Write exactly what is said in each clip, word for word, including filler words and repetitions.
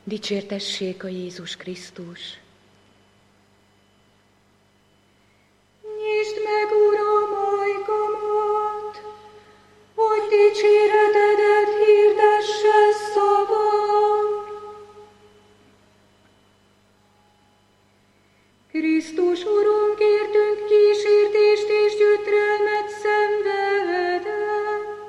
Dicsértessék a Jézus Krisztus! Nyisd meg, Uram, ajkamat, hogy dicséretedet hirdesse szavam. Krisztus Urunk, értünk kísértést és gyötrelmet szenvedett.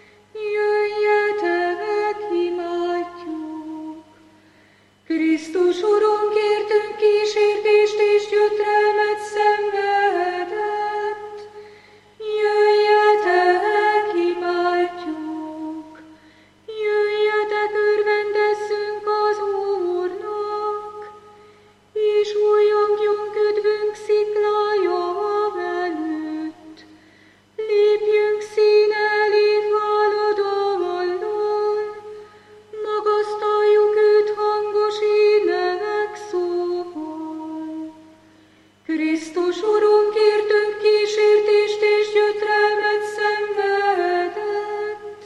Jöjjetek, imádjuk! Krisztus Urunk, értünk kísértést és gyötrelmet szenvedett. Jöjjetek, imádjuk! Jöjjetek, örvendezzünk az Úrnak, és újjongjunk üdvünk sziklája előtt. Lépjünk színe elé háladallal, magasztaljuk őt hangos ének szóval. Krisztus Urunk, értünk kísértést és gyötrelmet szenvedett.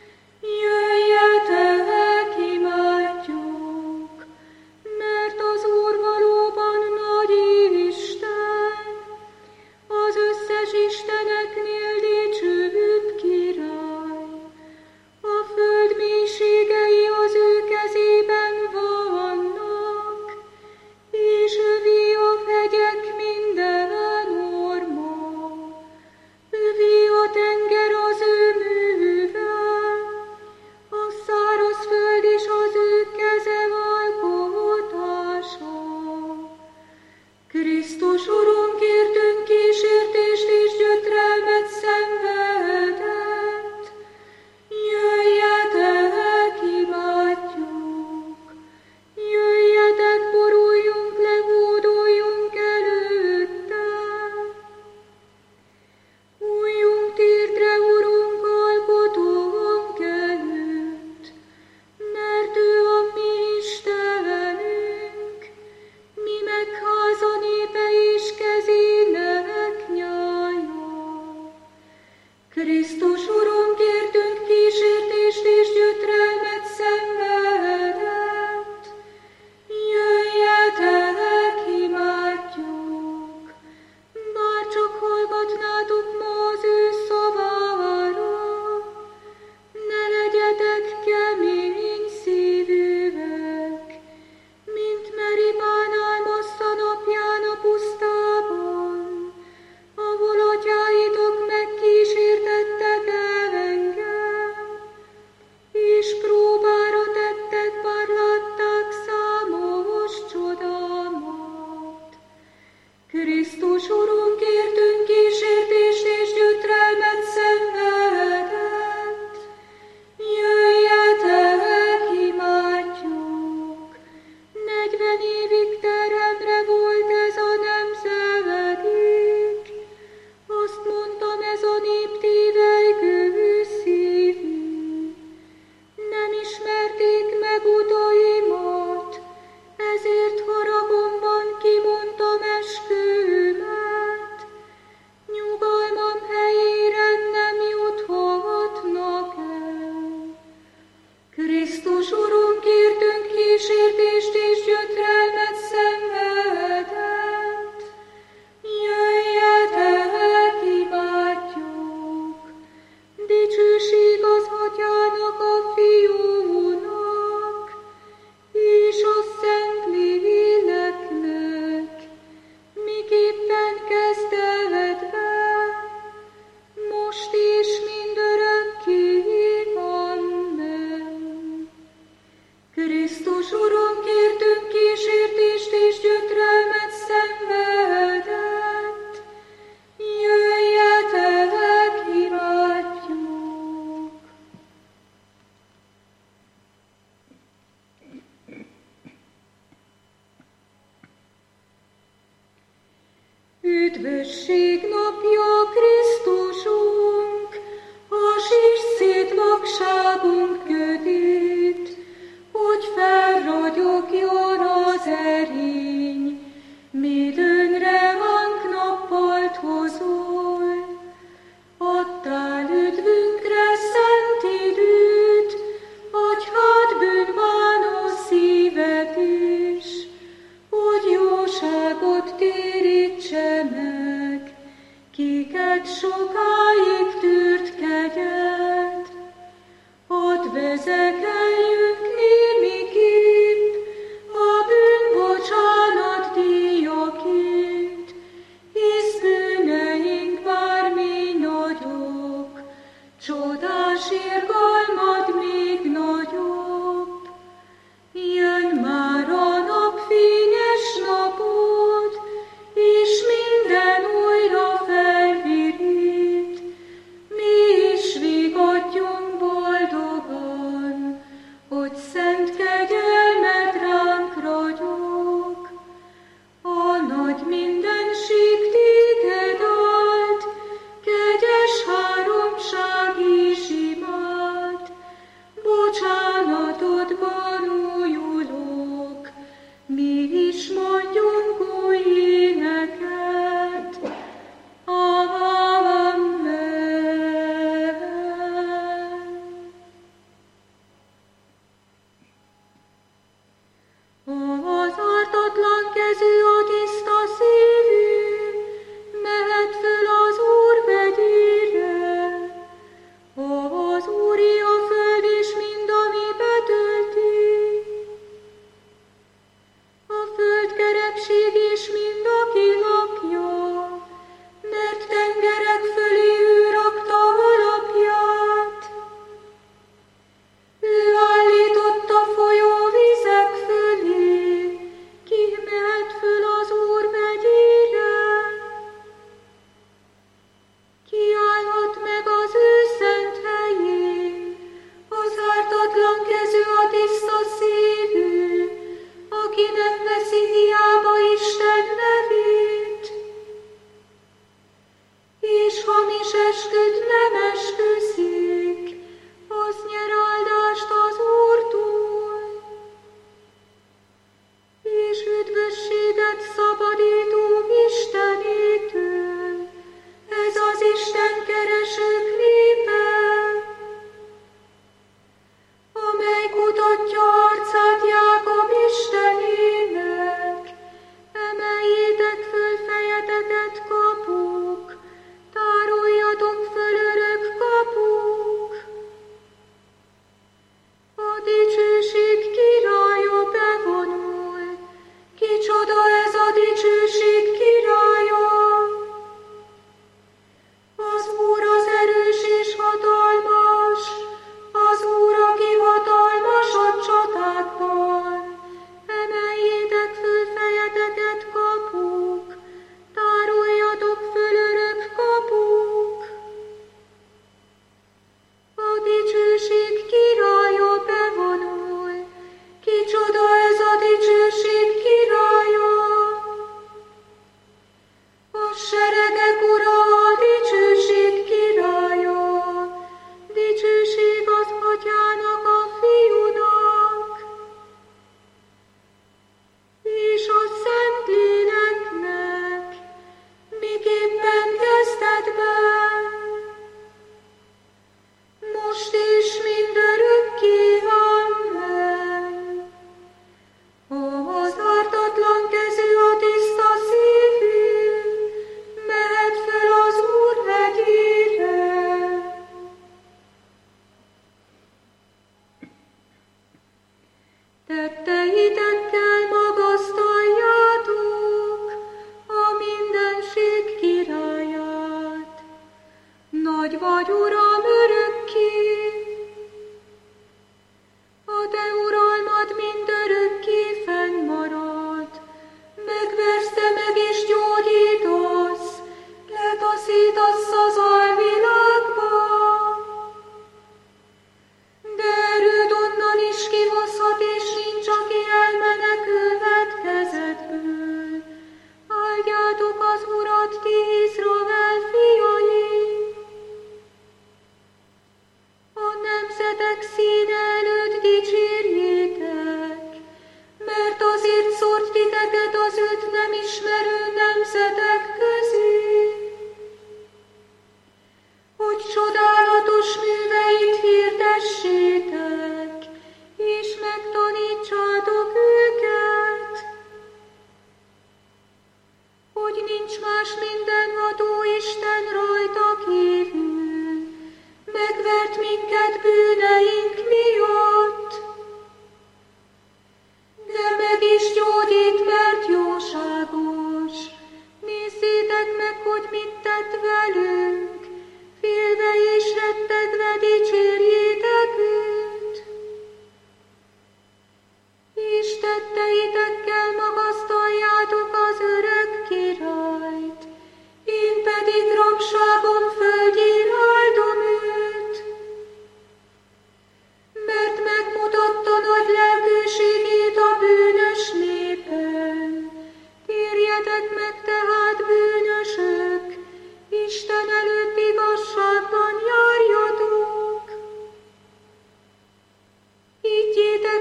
Jöjjetek, imádjuk, mert az Úr valóban nagy Isten, az összes isteneknél dicsőbb király. A föld mélységei az ő kezében vannak, és övé a hegyek minden orma. Övé a tenger az ő műve, a száraz föld is az ő keze alkotása. Krisztus Urunk, értünk kísértést és gyötrelmet szenvedett. Jöjjetek, imádjuk! Jöjjetek, boruljunk le, hódoljunk előtte! Újjunk térdre, Urunk, alkotónk előtt, mert ő a mi Istenünk, mi meg háza népe és kezének nyája. Krisztus Urunk, értünk kísértést és gyötrelmet szenvedett. Jöjjetek, imádjuk! Bárcsak hallgatnátok ma az ő szavára, ne legyetek kemény szívűek, mint Meribán álmodta napján a pusztában, ahol atyáitok megkísértettek engem, és próbára tettek, bár látták számos csodámat. Krisztus Urunk, értünk kísértést és gyötrelmet szenvedett. Jöjjetek, imádjuk! Negyven évig terhemre volt ez a nemzedék. Azt mondtam, ez a nép tévelygő szívű. Nem ismerték meg utaimat, ezért haragomban kimondtam eskümet. Nyugalmam helyére nem juthatnak el. Krisztus Urunk, értünk kísértést és gyötrelmet szenvedett. Jöjjetek, imádjuk! Dicsőség az Atyának, a Fiúnak, és a Szentléleknek, miképpen kezdetben, most és mindörökké. Amen. Krisztus Urunk, értünk kísértést és gyötrelmet szenvedett. Jöjjetek, imádjuk! Üdvösség napja, Krisztusunk, hasíts szét vakságunk ködét, hogy felragyogjon az erény, midőnre ránk nappalt hozol. Adtál üdvünkre szent időt, atyhád bűnbánó szíve vezekeljünk némiképp a bűnbocsánat díjaként, hisz bűneink bármi nagyok, csodás irgalmad még nagyobb. Jön már a napfényes napod, és minden újra felvirít, mi is vigadjunk boldogan, hogy szent kegyelmed ránk ragyog. A nagy mindenség téged áld, kegyes háromság is imád, bocsánatodban újulok, mi is mondjunk új éneket. Amen. Az ártatlan kezű, a tiszta szívű, mehet föl az Úr vegyére. Az Úré a föld és mind, ami betölti, a föld kerekség és mind, aki lakja, mert tengerek fölé ő rakta alapját. Ő állította folyóvizek fölé, ki mehet föl az Úr vegyére. Ki állhat meg az ő szent helyén, az ártatlan kezű, a tiszta szívű, aki nem veszi hiába Isten nevét, és hamis esküt nem esküszik, az nyer áldást az Úrtól, és üdvösséget szabadító Istenétől. Ez az Isten keresők népe, amely kutatja arcát Jákob Istenének. Emeljétek föl fejeteket, kapuk, tároljatok föl örök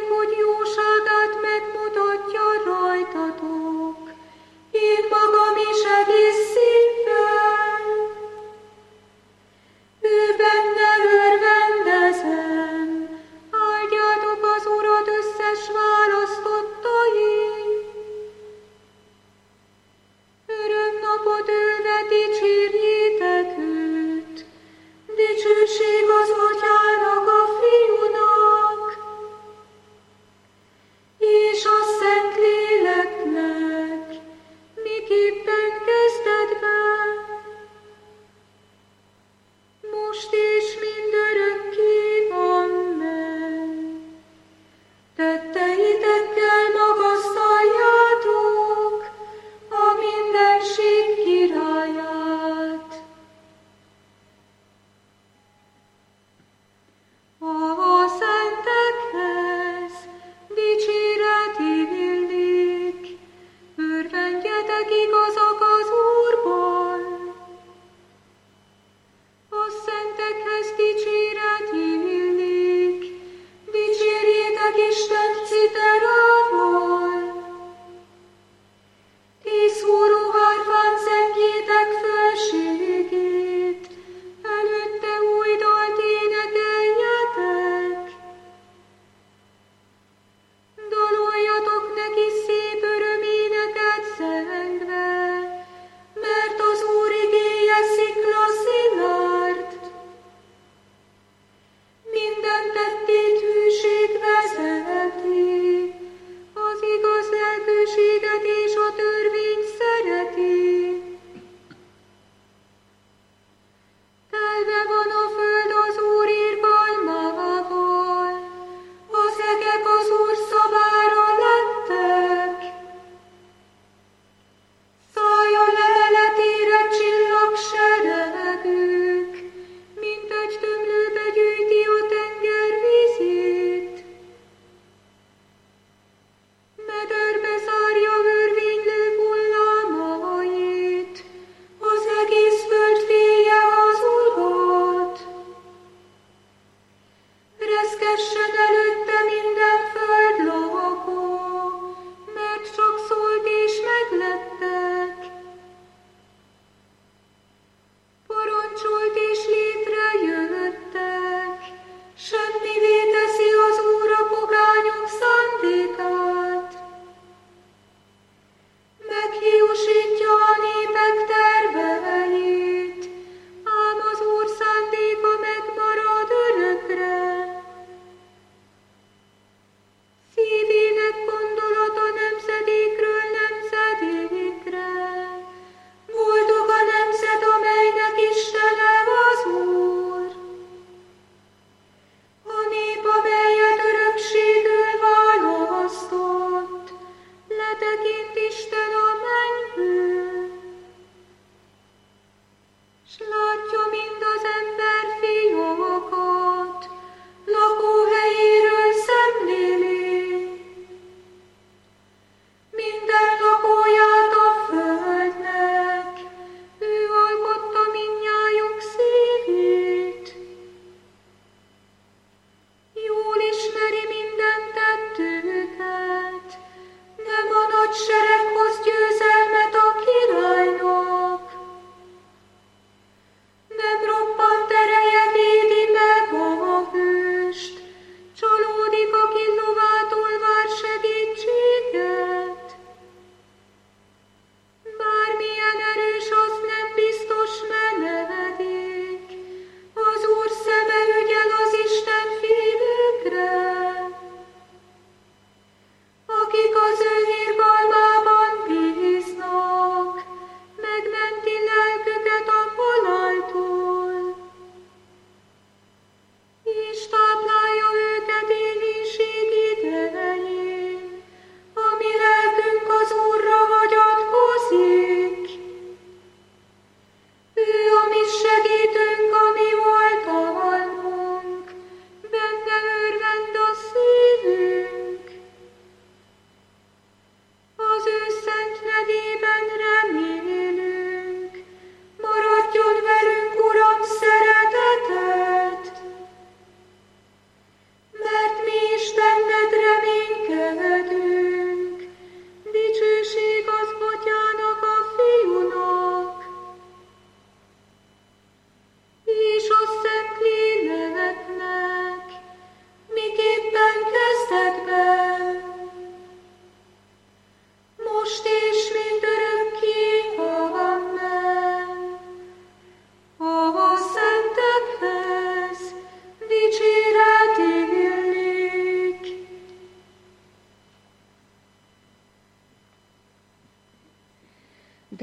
hogy jóságát megmutatja rajtatok. Én magam is egész szívvel. Ő benne örvendezem, áldjátok az Urat összes választottai. Örömnapot élve dicsérjétek őt, dicsőség az Atyának, a Fiúnak,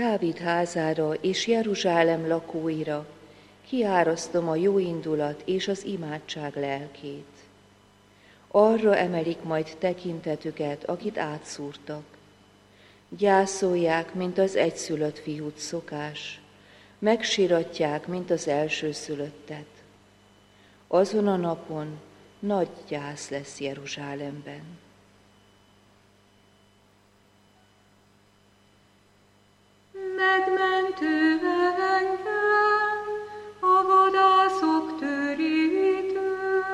Dávid házára és Jeruzsálem lakóira kiárasztom a jóindulat és az imádság lelkét. Arra emelik majd tekintetüket, akit átszúrtak. Gyászolják, mint az egyszülött fiút szokás, megsiratják, mint az elsőszülöttet. Azon a napon nagy gyász lesz Jeruzsálemben. Megmentő engem a vadászok törétől,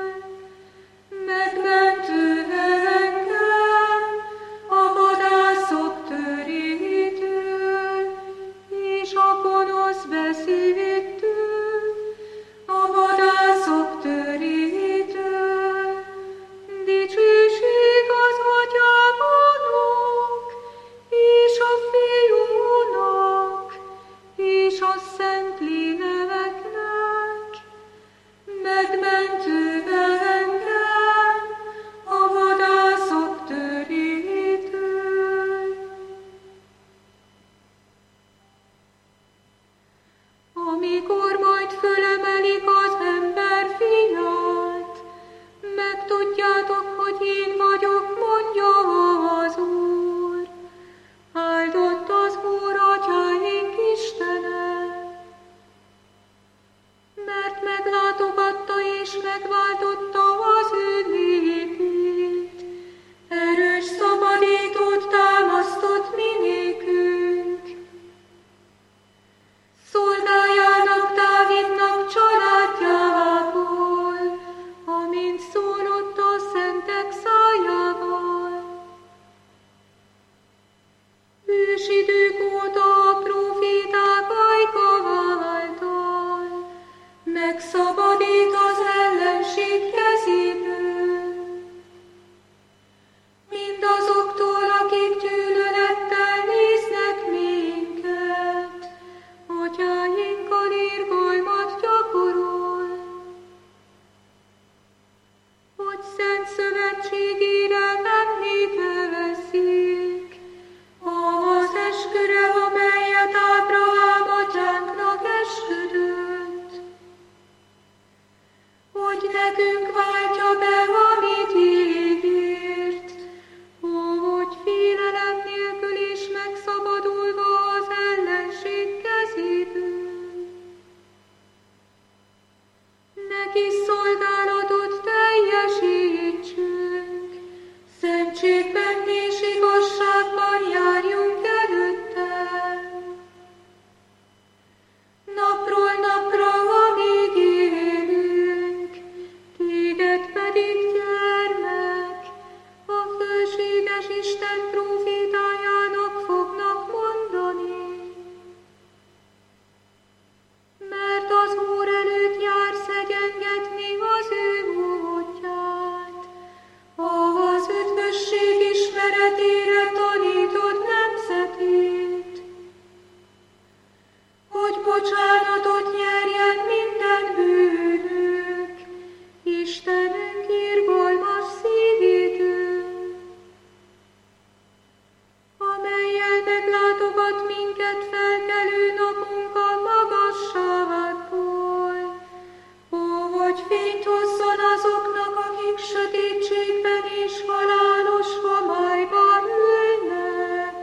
megmentő engem a vadászok törétől, és a gonosz beszédtől, a vadászok törétől. Dicsőség az Atyának, és a Fiúnak, és a Szentléleknek, megmentő engem a vadászok törétől. Amikor majd fölemelik az ember fiát, megtudjátok, hogy én vagyok, mondja az Úr. Áldott az Úr, atyáink Istene, mert meglátogatta és megváltotta az ő népét, erős szabadítót támasztott mi nékünk. Szolgájának, Dávidnak családjából, amint szólott a szentek szájával. Ősidők óta a próféták ajka által megszabadít az ellenség kezéből. Mindazoktól, akik gyűlölettel néznek minket, atyáinkkal irgalmat gyakorol, hogy szent szövetségére emlékezzék az esküre, amelyet Ábrahám atyánknak esküdött, hogy nekünk váltja be, amit ígért, hogy félelem nélkül is megszabadulva az ellenség kezéből. Neki szolgálatot teljesítsünk, szentségben és igazságban járjunk előtte. Napról napra, amíg élünk, téged pedig, gyermek, a fölséges Isten prófétájának fognak mondani. Mert az Úr előtt jársz egyengetni az ő útját, az üdvösség ismeretére tanítod nemzetét, hogy bocsánatot nyerjen minden bűnük, Istenünk irgalmas szívétől, amellyel meglátogat minket felkelő napunkkal magasságból, hogy fényt hozzon azoknak, akik sötétségben és halálos homályban ülnek.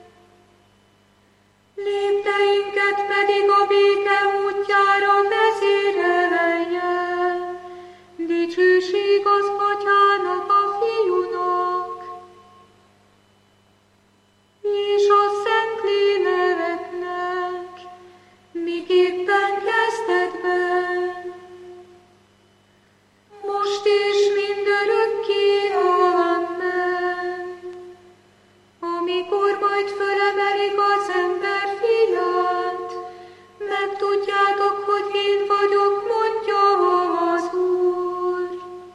Lépteinket pedig a béke útjára vezérelje. Dicsőség az Atyának, a Fiúnak, és a Szentléleknek, miképpen kezdetben, most és mindörökké. Amen. Amikor majd fölemelik az ember fiát, megtudjátok, hogy én vagyok, mondja az Úr.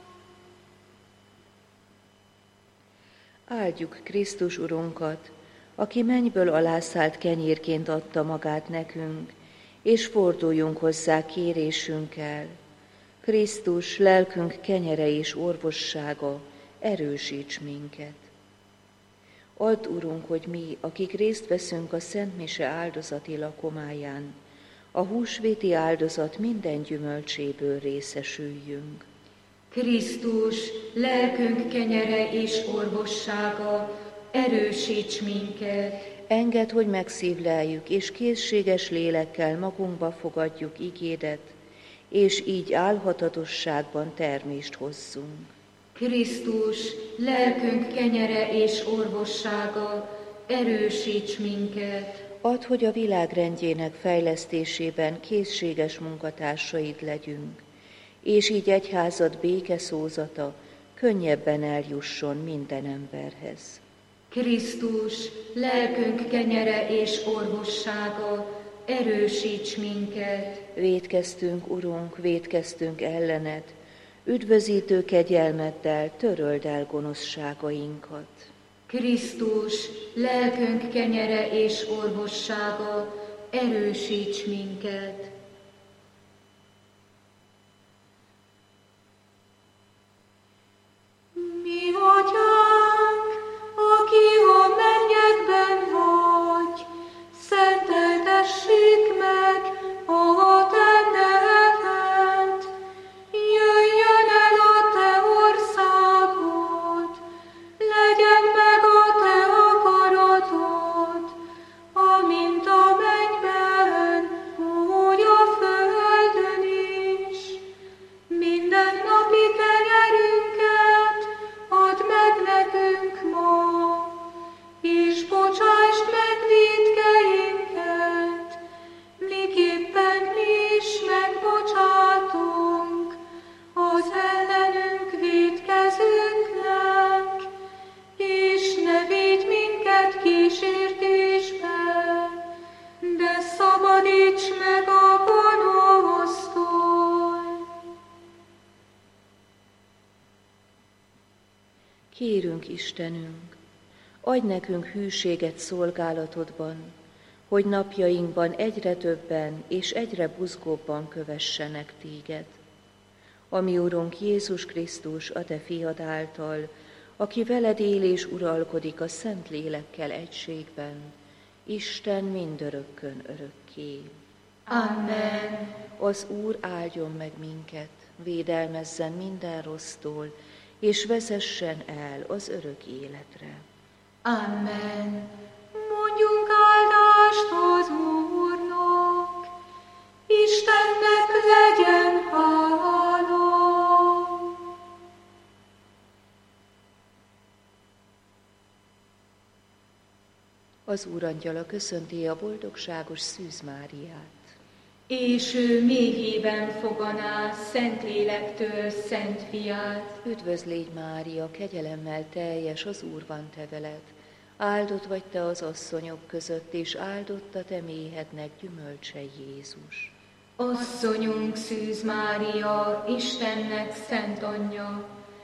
Áldjuk Krisztus Urunkat, aki mennyből alászállt kenyérként adta magát nekünk, és forduljunk hozzá kérésünkkel. Krisztus, lelkünk kenyere és orvossága, erősíts minket. Add, Urunk, hogy mi, akik részt veszünk a Szent Mise áldozati lakomáján, a húsvéti áldozat minden gyümölcséből részesüljünk. Krisztus, lelkünk kenyere és orvossága, erősíts minket! Engedd, hogy megszívleljük, és készséges lélekkel magunkba fogadjuk igédet, és így álhatatosságban termést hozzunk. Krisztus, lelkünk kenyere és orvossága, erősíts minket! Add, hogy a világ rendjének fejlesztésében készséges munkatársaid legyünk, és így egyházad békeszózata könnyebben eljusson minden emberhez. Krisztus, lelkünk kenyere és orvossága, erősíts minket! Vétkeztünk, Urunk, vétkeztünk ellened, üdvözítő kegyelmeddel töröld el gonoszságainkat. Krisztus, lelkünk kenyere és orvossága, erősíts minket! Mi Atyánk, aki a mennyekben vagy, szenteltessék meg a te neved, jöjjön el a te országod, legyen meg a te akaratod, amint a mennyben, úgy a földön is. Minden napi kenyerünket add meg nekünk ma, és bocsásd meg vétkeinket, miképpen mi is megbocsátunk az ellenünk vétkezőknek, és ne védj minket kísértésbe, de szabadíts meg a gonosztól. Kérünk, Istenünk, adj nekünk hűséget szolgálatodban, hogy napjainkban egyre többen és egyre buzgóbban kövessenek téged. Ami Urunk Jézus Krisztus, a te fiad által, aki veled él és uralkodik a Szent Lélekkel egységben, Isten mindörökkön örökké. Amen. Az Úr áldjon meg minket, védelmezzen minden rossztól, és vezessen el az örök életre. Amen. Mondjunk áldást az Úrnak, Istennek legyen hála. Az Úr angyala köszönti a boldogságos Szűz Máriát. És ő méhében foganá Szentlélektől Szent Fiát. Üdvözl légy, Mária, kegyelemmel teljes, az Úr van te veled. Áldott vagy te az asszonyok között, és áldott a te méhednek gyümölcse Jézus. Asszonyunk Szűz Mária, Istennek szent anyja,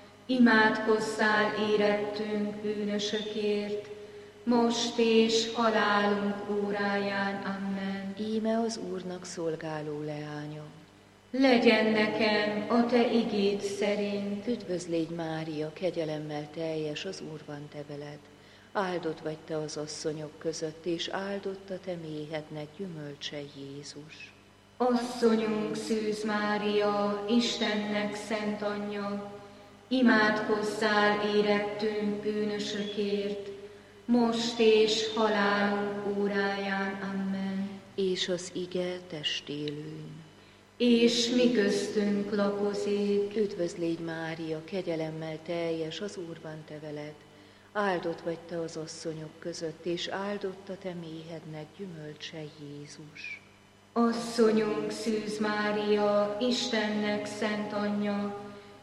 imádkozzál érettünk bűnösökért, most és halálunk óráján. Amen. Íme az Úrnak szolgáló leánya. Legyen nekem a te igéd szerint. Üdvözl légy, Mária, kegyelemmel teljes, az Úr van te veled. Áldott vagy te az asszonyok között, és áldott a te méhednek gyümölcse Jézus. Asszonyunk Szűz Mária, Istennek szent anyja, imádkozzál érettünk bűnösökért, most és halálunk óráján. Amen. És az ige testélőn. És mi köztünk lakozik. Üdvözl légy, Mária, kegyelemmel teljes, az Úr van te veled. Áldott vagy te az asszonyok között, és áldott a te méhednek gyümölcse Jézus. Asszonyunk Szűz Mária, Istennek szent anyja,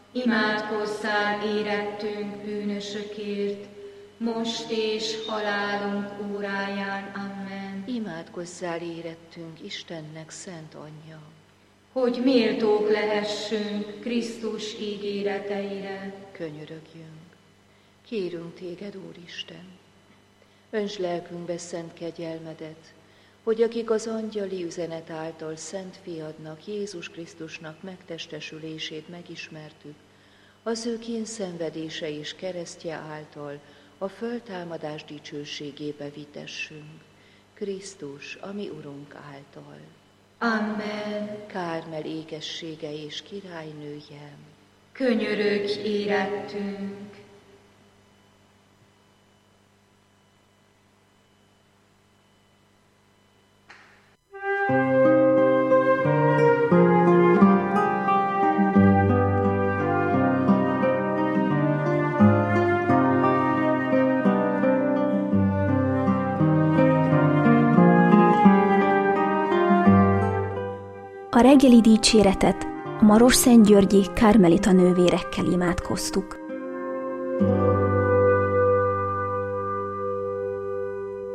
imádkozzál érettünk bűnösökért, most és halálunk óráján. Amen. Imádkozzál érettünk Istennek szent anyja, hogy méltók lehessünk Krisztus ígéreteire. Könyörögjünk. Kérünk téged, Úristen, önts lelkünkbe szent kegyelmedet, hogy akik az angyali üzenet által Szent Fiadnak, Jézus Krisztusnak megtestesülését megismertük, az ő kényszenvedése és keresztje által a föltámadás dicsőségébe vitessünk, Krisztus, a mi Urunk által. Amen. Kármel égessége és királynője, Könyörögj érettünk. A reggeli dicséretet a Marosszentgyörgyi kármelita nővérekkel imádkoztuk.